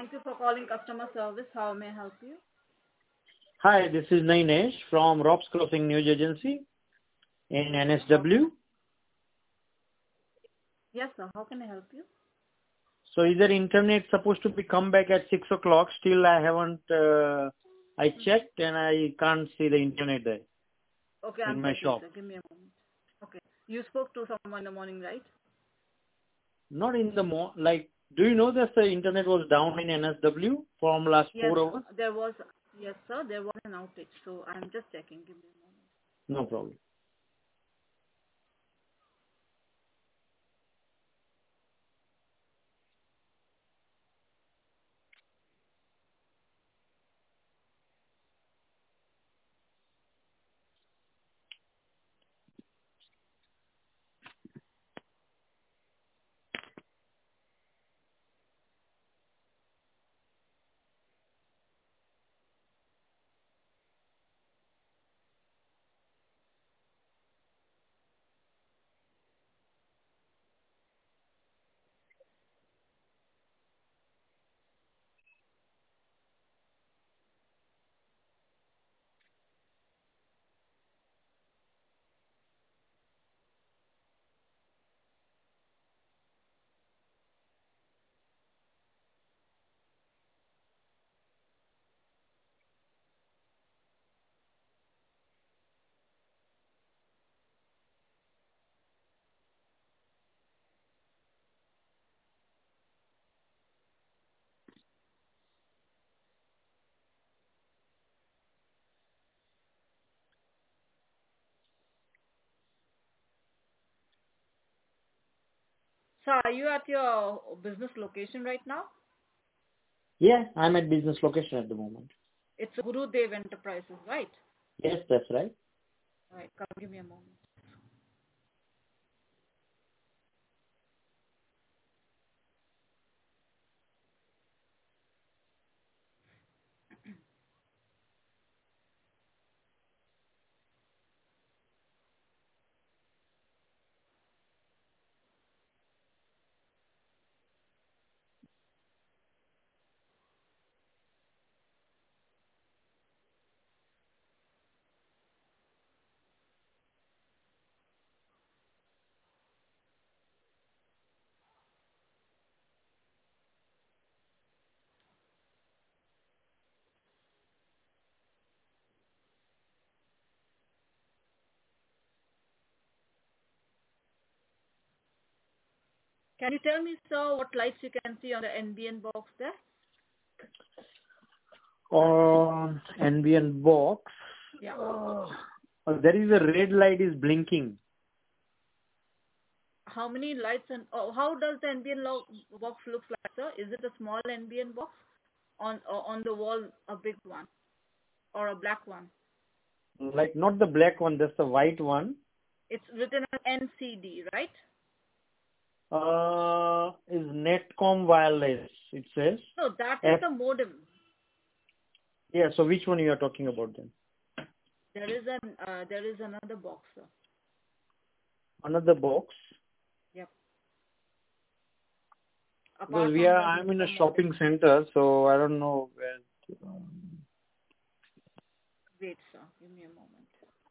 Thank you for calling customer service. How may I help you? Hi, this is Nainesh from Rob's Crossing News Agency in NSW. Yes, sir. How can I help you? So is the internet supposed to be come back at 6 o'clock? Still I haven't, I checked and I can't see the internet there Okay, in I'm my checking, shop. sir. Give me a moment. Okay. You spoke to someone in the morning, right? Not in the like, do you know that the internet was down in NSW from last Yes, 4 hours? there was. Yes, sir. There was an outage, so I'm just checking. Give me a moment. No problem. Sir, are you at your business location right now? Yeah, I'm at business location at the moment. It's Gurudev Enterprises, right? Yes, that's right. Right. Come, give me a moment. Can you tell me, sir, what lights you can see on the NBN box there? On NBN box, Yeah. there is a red light is blinking. How many lights and how does the NBN box look like, sir? Is it a small NBN box on the wall, a big one, or a black one? Like not the black one, that's the white one. It's written on NCD, right? Is Netcom wireless, it says. No, that is F. the modem. Yeah, so which one you are talking about then? There is another box, sir. Another box? Yep. Because Apart from the I'm in a modem. shopping center, so I don't know where. Wait, sir. Give me a moment.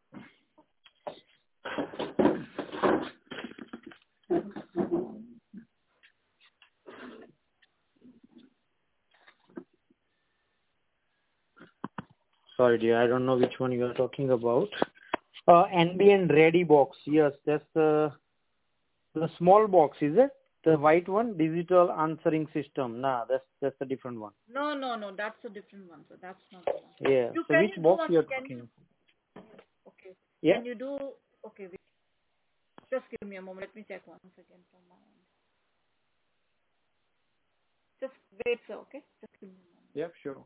Sorry dear, I don't know which one you are talking about. NBN ready box, yes, that's the small box, is it? The white one, digital answering system. Nah, that's a different one. No. That's a different one, sir. That's not the one. Yeah. So Can which you do box one? you are Can talking you? about? Okay. Yeah. Can you do? Okay. Wait. Just give me a moment. Let me check once again from my end. Just wait, sir. Okay. Just give me a moment. Yeah, sure.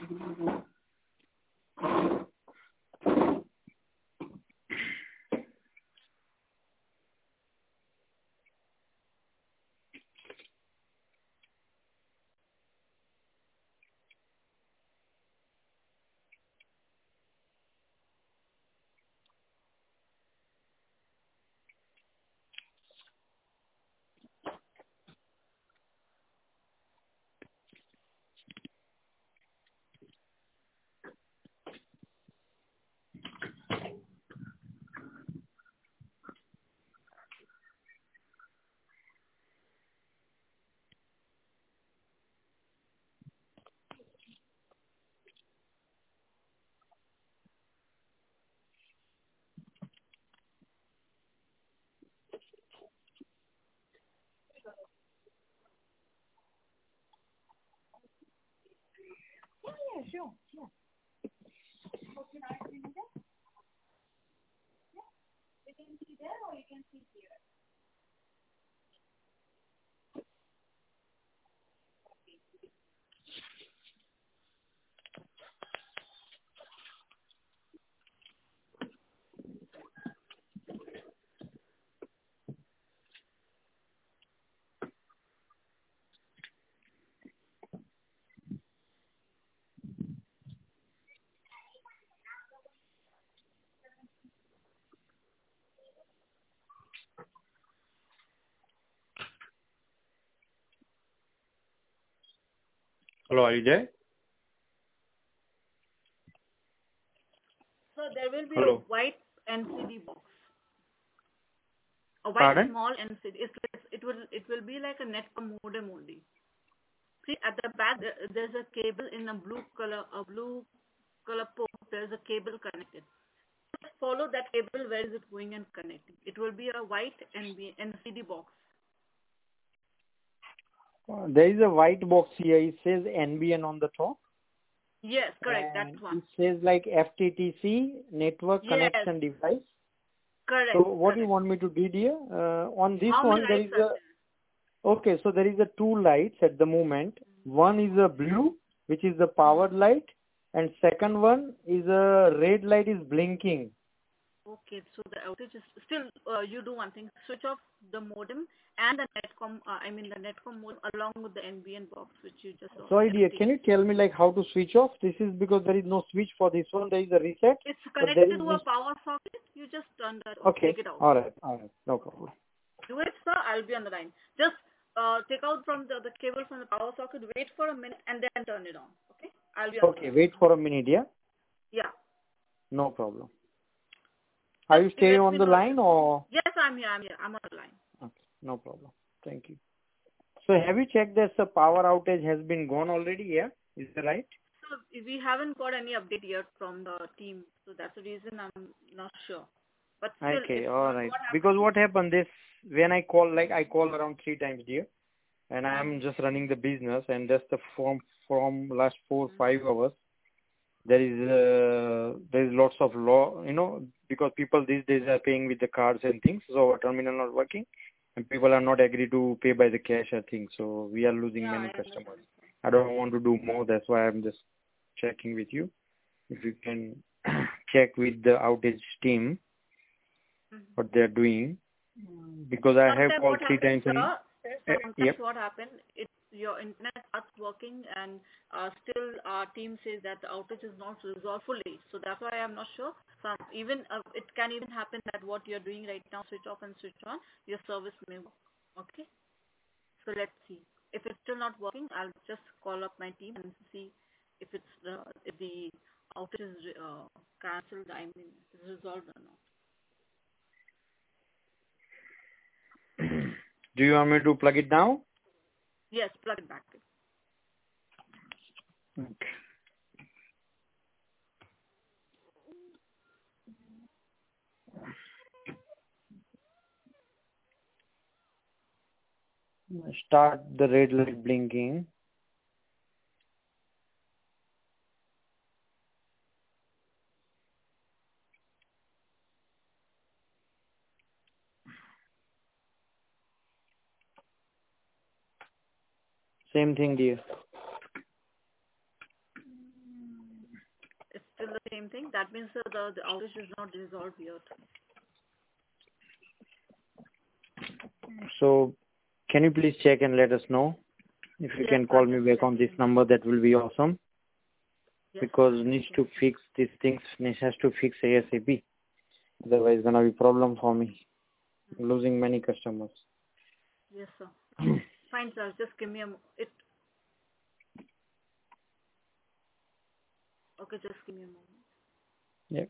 Hello, are you there? So there will be Hello. a white NCD box. A white Pardon? small NCD. It will be like a netcom modem only. See at the back there's a cable in a blue color port. There's a cable connected. Just follow that cable. Where is it going and connecting? It will be a white NCD box. There is a white box here. It says NBN on the top. Yes, correct. And That one. it says like FTTC network Yes, connection device. correct. So what do you Correct. want me to do here? On this How many one, there lights is are a, okay, so there is a two lights at the moment. One is a blue, which is the powered light, and second one is a red light is blinking. Okay, so the outage is still, you do one thing, switch off the modem and the netcom modem along with the NBN box, which you just saw. Sorry dear, can you tell me like how to switch off? This is because there is no switch for this one. There is a reset. It's But there connected is to a power socket. You just turn that off, okay. take it out. Alright. No problem. Do it, sir. I'll be on the line. Just take out from the cable from the power socket, wait for a minute, and then turn it on. Okay? I'll be on the Okay, line. wait for a minute, yeah? Yeah. No problem. Are you Just staying let on me the know. line or? Yes, I'm here. I'm on the line. Okay, no problem. Thank you. So have you checked that the power outage has been gone already? Yeah, is that right? So we haven't got any update yet from the team, so that's the reason I'm not sure. But still, Okay, if all right. what happens? Because what happened this when I call, like I call around 3 times, dear, and I'm just running the business, and that's the from last 4-5 hours. There is lots of law, because people these days are paying with the cards and things, so our terminal not working, and people are not agree to pay by the cash, I think. So we are losing Yeah, many I understand. customers. I don't want to do more. That's why I'm just checking with you. If you can check with the outage team what they're doing, because I have Sometimes called what 3 times happens, and sometimes yep. what happens, your internet starts working and still our team says that the outage is not resolved fully. So that's why I'm not sure. It can even happen that what you're doing right now, switch off and switch on, your service may work. Okay? So let's see. If it's still not working, I'll just call up my team and see if if the outage is cancelled, is resolved or not. Do you want me to plug it now? Yes, plug it back. Okay. Start the red light blinking. Same thing, dear. still the same thing. That means the outage is not resolved yet. So can you please check and let us know? If you Yes, can call I'm me just back on this checking. number, that will be awesome. Yes, Because I'm needs to checking. fix these things, has to fix ASAP. Otherwise it's gonna be problem for me. Losing many customers. Yes, sir. Fine, sir. Just give me Okay, just give me a moment. Yep.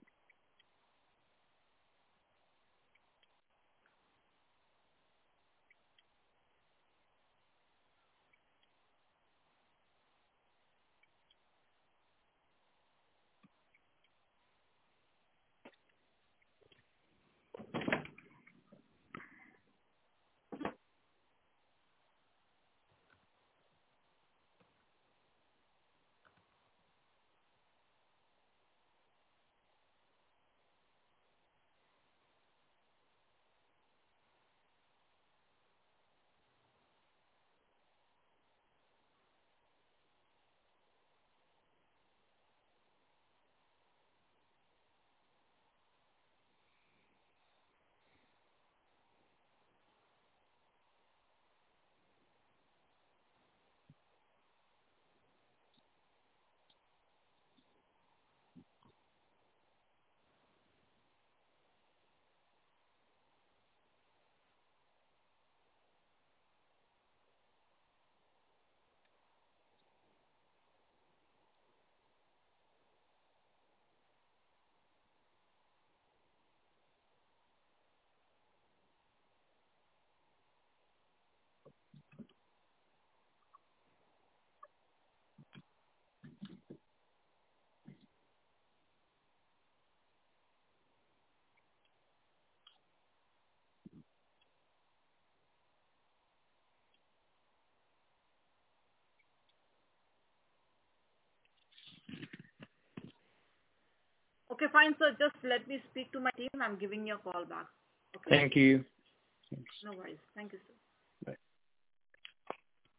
Okay, fine, sir. Just let me speak to my team. I'm giving you a call back. Okay? Thank you. No worries. Thank you, sir.